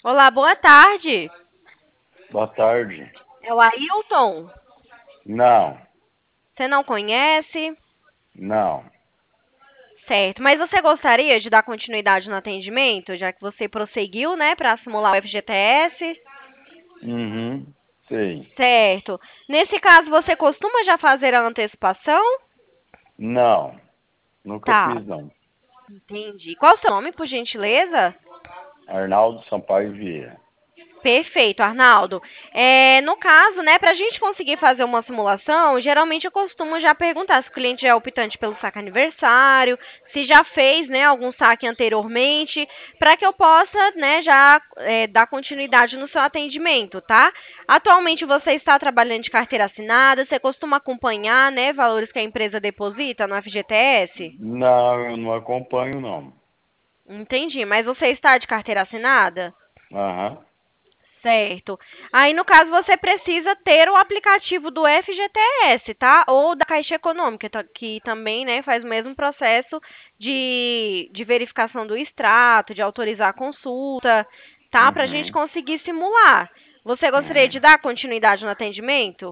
Olá, boa tarde. Boa tarde. É o Ailton? Não, Você não conhece? não. Certo. Mas você gostaria de dar continuidade no atendimento, já que você prosseguiu, né, para simular o FGTS? Uhum, sei. Certo. Nesse caso, você costuma já fazer a antecipação? Não, nunca Tá, fiz não. entendi. Qual o seu nome, por gentileza? Arnaldo Sampaio Vieira. Perfeito, Arnaldo. No caso, né, para a gente conseguir fazer uma simulação, geralmente eu costumo já perguntar se o cliente é optante pelo saque aniversário, se já fez, né, algum saque anteriormente, para que eu possa, né, já dar continuidade no seu atendimento, tá? Atualmente você está trabalhando de carteira assinada, você costuma acompanhar, né, valores que a empresa deposita no FGTS? Não, eu não acompanho não. Entendi, mas você está de carteira assinada? Aham. Certo. Aí, no caso, você precisa ter o aplicativo do FGTS, tá? Ou da Caixa Econômica, que também, né, faz o mesmo processo de verificação do extrato, de autorizar a consulta, tá? Para a gente Uhum, conseguir simular. Você gostaria de uhum. dar continuidade no atendimento?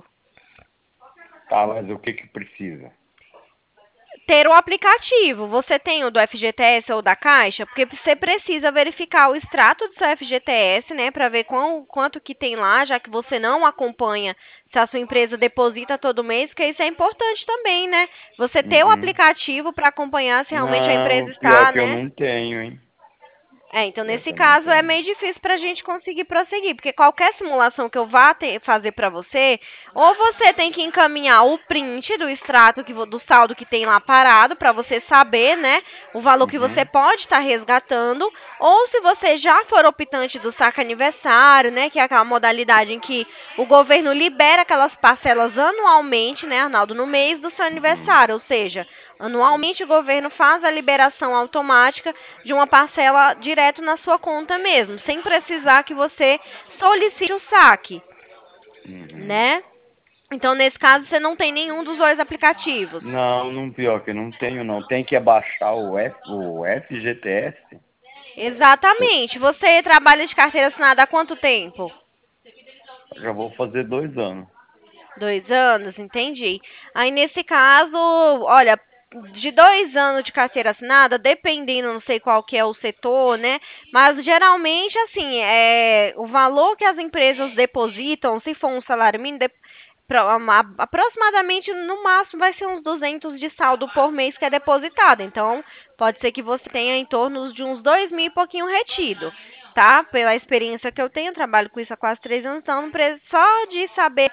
Tá, mas o que que precisa? Ter o aplicativo. Você tem o do FGTS ou da Caixa? Porque você precisa verificar o extrato do seu FGTS, né, para ver quanto que tem lá, já que você não acompanha se a sua empresa deposita todo mês, porque isso é importante também, né? Você ter o Uhum. aplicativo para acompanhar se realmente a Não, empresa pior está, que eu né? não tenho, hein? Então Pior nesse que eu não caso é tenho. meio difícil para a gente conseguir prosseguir, porque qualquer simulação que eu vá fazer para você, ou você tem que encaminhar o print do extrato do saldo que tem lá parado, para você saber, né, o valor que você Uhum, pode estar resgatando, ou se você já for optante do saque aniversário, né, que é aquela modalidade em que o governo libera aquelas parcelas anualmente, né, Arnaldo, no mês do seu uhum. aniversário, ou seja, anualmente o governo faz a liberação automática de uma parcela direto na sua conta mesmo, sem precisar que você solicite o saque, Uhum. né? Então, nesse caso, você não tem nenhum dos dois aplicativos. Não, não, pior que eu não tenho não. Tem que abaixar o FGTS? Exatamente. Você trabalha de carteira assinada há quanto tempo? Já vou fazer 2 anos. 2 anos, entendi. Aí, nesse caso, olha, de 2 anos de carteira assinada, dependendo, não sei qual que é o setor, né? Mas geralmente, assim, o valor que as empresas depositam, se for um salário mínimo, aproximadamente, no máximo, vai ser uns 200 de saldo por mês que é depositado. Então, pode ser que você tenha em torno de uns 2.000 e pouquinho retido, tá? Pela experiência que eu tenho, eu trabalho com isso há quase 3 anos, então, só de saber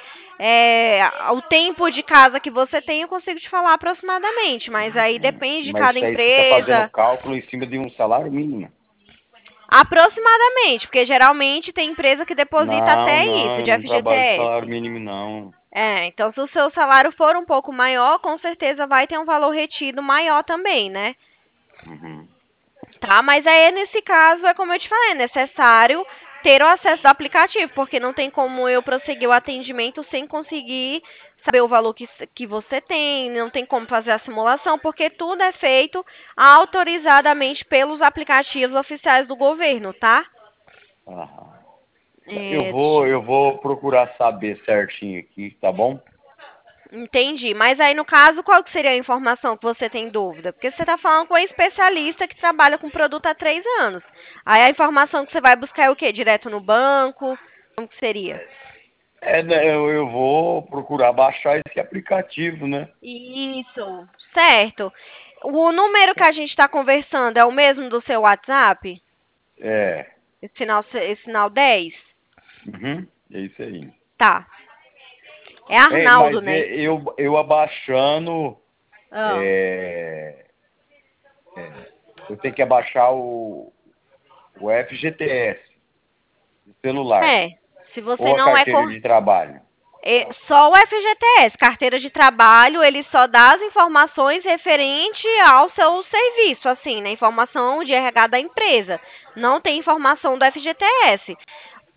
o tempo de casa que você tem, eu consigo te falar aproximadamente, mas aí Uhum. depende de Mas cada isso aí você está fazendo empresa. cálculo em cima de um salário mínimo. Aproximadamente, porque geralmente tem empresa que deposita Não, até não, isso, eu de não trabalho de salário FGTS. mínimo, não. Então se o seu salário for um pouco maior, com certeza vai ter um valor retido maior também, né? Uhum. Tá, mas aí nesse caso, é como eu te falei, é necessário ter o acesso do aplicativo, porque não tem como eu prosseguir o atendimento sem conseguir saber o valor que você tem, não tem como fazer a simulação, porque tudo é feito autorizadamente pelos aplicativos oficiais do governo, tá? Aham. Eu É, vou, eu vou procurar saber certinho aqui, tá bom? entendi. Mas aí, no caso, qual que seria a informação que você tem dúvida? Porque você está falando com um especialista que trabalha com produto há 3 anos. Aí a informação que você vai buscar é o quê? Direto no banco? Como que seria? Né, eu vou procurar baixar esse aplicativo, né? Isso, certo. O número que a gente está conversando é o mesmo do seu WhatsApp? É. Esse sinal 10? Uhum, é isso aí. Tá. É É, Arnaldo, mas né? eu abaixando, Ah. é, eu tenho que abaixar o FGTS do celular É. Se você ou a não é carteira de trabalho. só o FGTS, carteira de trabalho, ele só dá as informações referente ao seu serviço, assim, né? Informação de RH da empresa. Não tem informação do FGTS.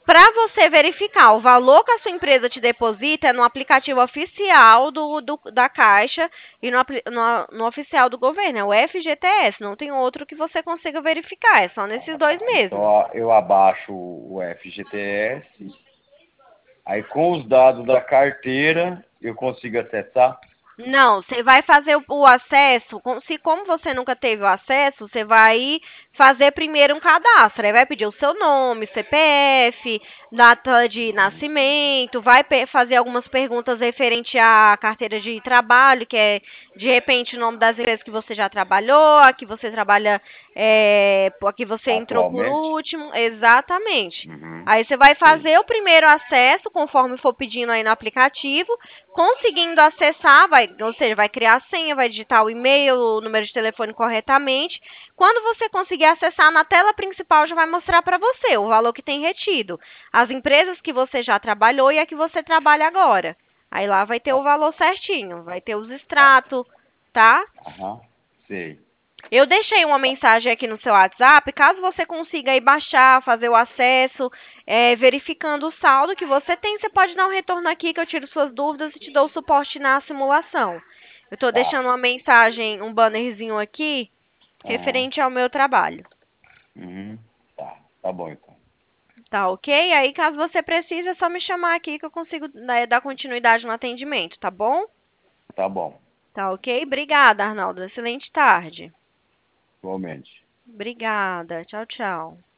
Para você verificar o valor que a sua empresa te deposita é no aplicativo oficial da Caixa e no oficial do governo, é o FGTS, não tem outro que você consiga verificar, é só nesses dois Então mesmos. eu abaixo o FGTS, aí com os dados da carteira eu consigo acessar. Não, você vai fazer o acesso. Se como você nunca teve o acesso, você vai fazer primeiro um cadastro. Aí vai pedir o seu nome, CPF, data de nascimento, vai fazer algumas perguntas referente à carteira de trabalho, que é de repente o nome das empresas que você já trabalhou, a que você trabalha, a que você entrou por Atualmente? último, exatamente. Uhum, Aí você vai sei. fazer o primeiro acesso, conforme for pedindo aí no aplicativo. Conseguindo acessar, ou seja, vai criar a senha, vai digitar o e-mail, o número de telefone corretamente. Quando você conseguir acessar na tela principal, já vai mostrar para você o valor que tem retido, as empresas que você já trabalhou e a que você trabalha agora. Aí lá vai ter o valor certinho, vai ter os extratos, tá? Aham, sei. Eu deixei uma mensagem aqui no seu WhatsApp, caso você consiga aí baixar, fazer o acesso, verificando o saldo que você tem, você pode dar um retorno aqui que eu tiro suas dúvidas e te dou o suporte na simulação. Eu estou Tá. deixando uma mensagem, um bannerzinho aqui, Aham. referente ao meu trabalho. Uhum. Tá. Tá bom então. Tá ok? Aí, caso você precise, é só me chamar aqui que eu consigo, né, dar continuidade no atendimento, tá bom? Tá bom. Tá ok? Obrigada, Arnaldo. Excelente tarde. Igualmente. Obrigada. Tchau, tchau.